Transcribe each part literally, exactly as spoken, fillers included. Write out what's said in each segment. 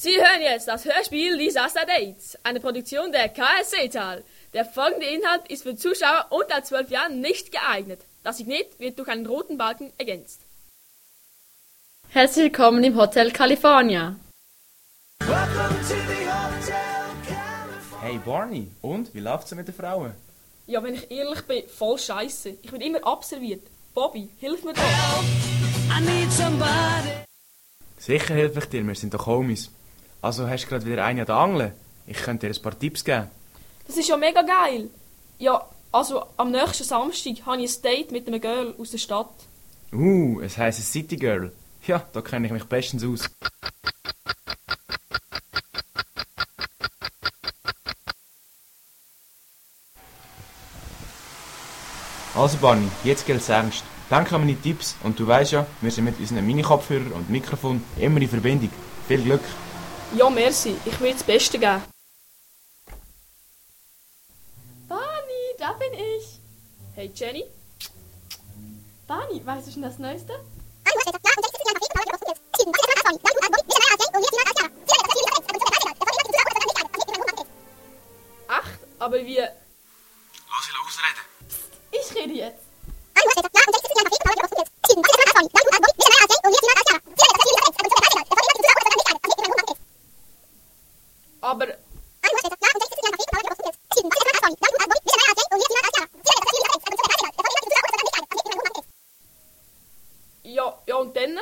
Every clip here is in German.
Sie hören jetzt das Hörspiel Disaster Dates, eine Produktion der K S C-Tal. Der folgende Inhalt ist für Zuschauer unter zwölf Jahren nicht geeignet. Das Signet wird durch einen roten Balken ergänzt. Herzlich willkommen im Hotel California. Hey Barney, und wie läuft's mit den Frauen? Ja, wenn ich ehrlich bin, voll scheiße. Ich bin immer abserviert. Bobby, hilf mir doch. Sicher helfe ich dir, wir sind doch Homies. Also hast du gerade wieder eine an der Angel? Ich könnte dir ein paar Tipps geben. Das ist ja mega geil. Ja, also am nächsten Samstag habe ich ein Date mit einem Girl aus der Stadt. Uh, es heisst City Girl. Ja, da kenne ich mich bestens aus. Also Barney, jetzt gilt's ernst. Denk an meine Tipps und du weisst ja, wir sind mit unseren Mini-Kopfhörern und Mikrofon immer in Verbindung. Viel Glück! Ja, merci. Ich will das Beste geben. Barney, da bin ich. Hey Jenny? Barney, weißt du schon das Neueste? Echt? Aber wie... Lass ihn ausreden. Ich rede jetzt. Aber... Ja, ja und dann?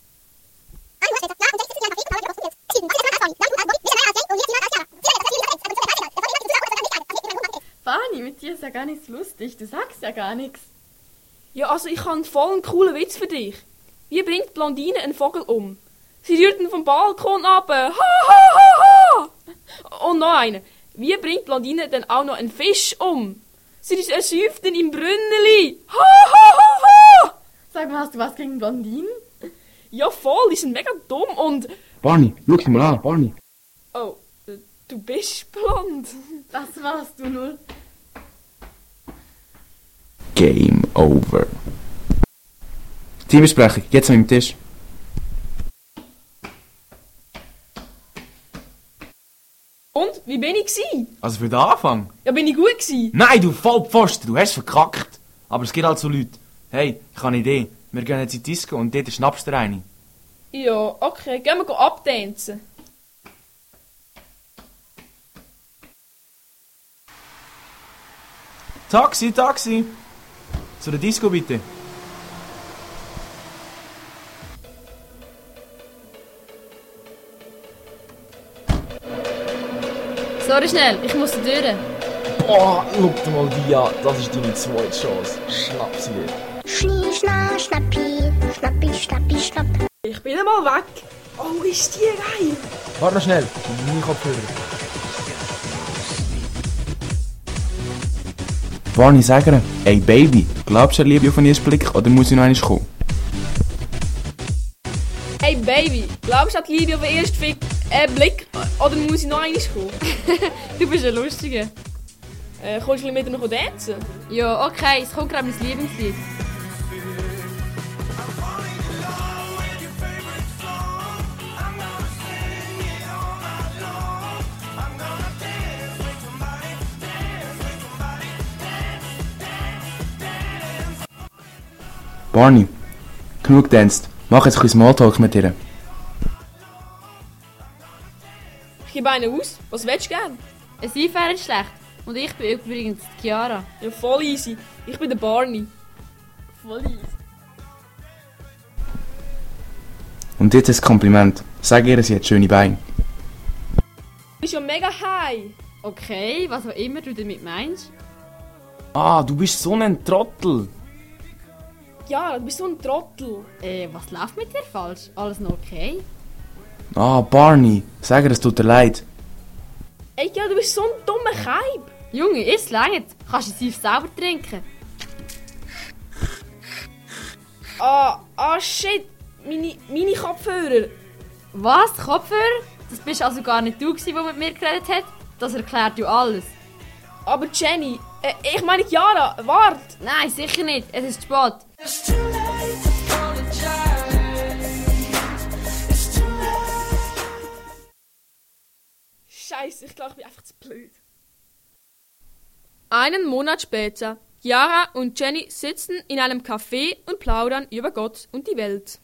Barney, mit dir ist ja gar nichts lustig. Du sagst ja gar nichts. Ja, also ich habe einen voll coolen Witz für dich. Wie bringt Blondine einen Vogel um? Sie rührt ihn vom Balkon ab. Ha, ha, ha, ha. Und noch eine. Wie bringt Blondine denn auch noch einen Fisch um? Sie ersäuft ihn im Brünneli. Ha, ha, ha, ha. Sag mal, hast du was gegen Blondinen? Ja, voll, die sind mega dumm und... Barney, schau dich mal an, Barney. Oh, du bist blond. Das warst du null. Game over. Teambesprechung, jetzt an meinem Tisch. Und, wie bin ich gsi? Also für den Anfang? Ja, bin ich gut gsi? Nein, du Vollpfosten, du hast verkackt. Aber es gibt halt so Leute. Hey, ich habe eine Idee. Wir gehen jetzt in die Disco und dort schnappst du eine. Ja, okay, gehen wir abtanzen. Taxi, Taxi! Zu der Disco bitte. Sorry schnell, ich muss durch. Boah, schau dir mal die an, das ist deine zweite Chance. Schnapp sie dir. Schnie, schna, schnappi, schnappi, schnappi, schnapp. Ich bin mal weg. Oh, ist die geil. Warte noch schnell, meine Kopfhörer. Barney, sag ihr, ey Baby, glaubst du an Liebe auf den ersten Blick oder muss ich noch einmal kommen? Hey Baby, glaubst du an die Liebe auf den ersten Fick, äh, Blick oder muss ich noch einmal kommen? Du bist ein Lustiger. Äh, kommst du mit mir noch tanzen? Ja, okay, es kommt gerade mein Lieblingslied. Barney, genug getanzt. Mach jetzt ein bisschen Smalltalk mit dir. Ich gebe einen aus. Was willst du gern? Ein Seifahrer ist schlecht. Und ich bin übrigens die Chiara. Ja, voll easy. Ich bin der Barney. Voll easy. Und jetzt ein Kompliment. Sag ihr, sie hat schöne Beine. Du bist ja mega high. Okay, was auch immer du damit meinst. Ah, du bist so ein Trottel. Ja, du bist so ein Trottel. Äh, was läuft mit dir falsch? Alles noch okay? Ah, Barney, sag ihr, es tut dir leid. Ey, ja, du bist so ein dummer Keib. Junge, ist längert. Kannst du die Seif selber trinken? Ah, ah, shit. Meine, meine Kopfhörer. Was? Kopfhörer? Das bist also gar nicht du gewesen, der mit mir geredet hat? Das erklärt ja alles. Aber Jenny, äh, ich meine Chiara, wart. Nein, sicher nicht. Es ist spät. Scheiße, ich glaube, ich bin einfach zu blöd. Einen Monat später. Chiara und Jenny sitzen in einem Café und plaudern über Gott und die Welt.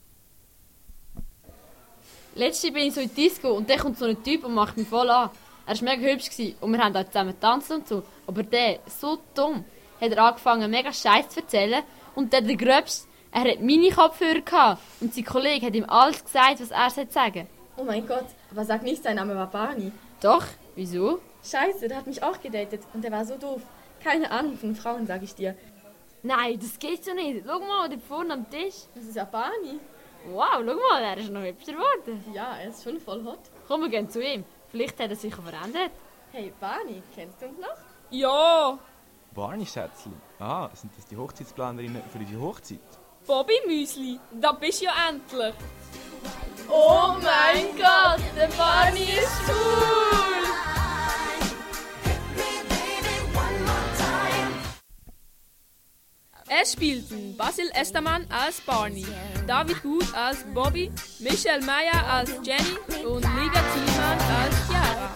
Letztens bin ich so in die Disco und dann kommt so ein Typ und macht mich voll an. Er war mega hübsch gewesen und wir haben auch zusammen getanzt und so. Aber der, so dumm, hat er angefangen mega Scheiß zu erzählen. Und dann der Gröbste, er hat meine Kopfhörer gehabt und sein Kollege hat ihm alles gesagt, was er sagen sollte. Oh mein Gott, aber sag nicht, sein Name war Barney. Doch, wieso? Scheiße, der hat mich auch gedatet und der war so doof. Keine Ahnung von Frauen, sag ich dir. Nein, das geht so nicht. Schau mal, da vorne am Tisch. Das ist ja Barney. Wow, schau mal, er ist noch hübscher geworden. Ja, er ist schon voll hot. Komm, wir gehen zu ihm. Vielleicht hat er sich auch verändert. Hey, Barney, kennst du uns noch? Ja, Barney Schätzli. Ah, sind das die Hochzeitsplanerinnen für die Hochzeit? Bobby Müsli, da bist du ja endlich. Oh mein Gott, der Barney ist cool! Es spielten Basil Estermann als Barney, David Gut als Bobby, Michelle Meyer als Jenny und Livia Thielmann als Chiara.